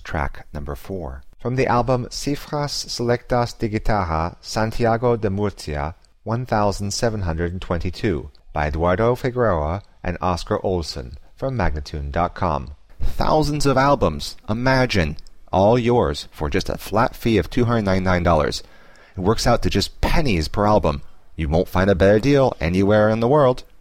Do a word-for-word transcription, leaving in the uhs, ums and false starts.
track number four. From the album Cifras Selectas de Guitarra Santiago de Murcia one thousand seven hundred twenty-two by Eduardo Figueroa and Oscar Olson from Magnatune dot com. Thousands of albums, imagine, all yours for just a flat fee of two hundred ninety-nine dollars. It works out to just pennies per album. You won't find a better deal anywhere in the world.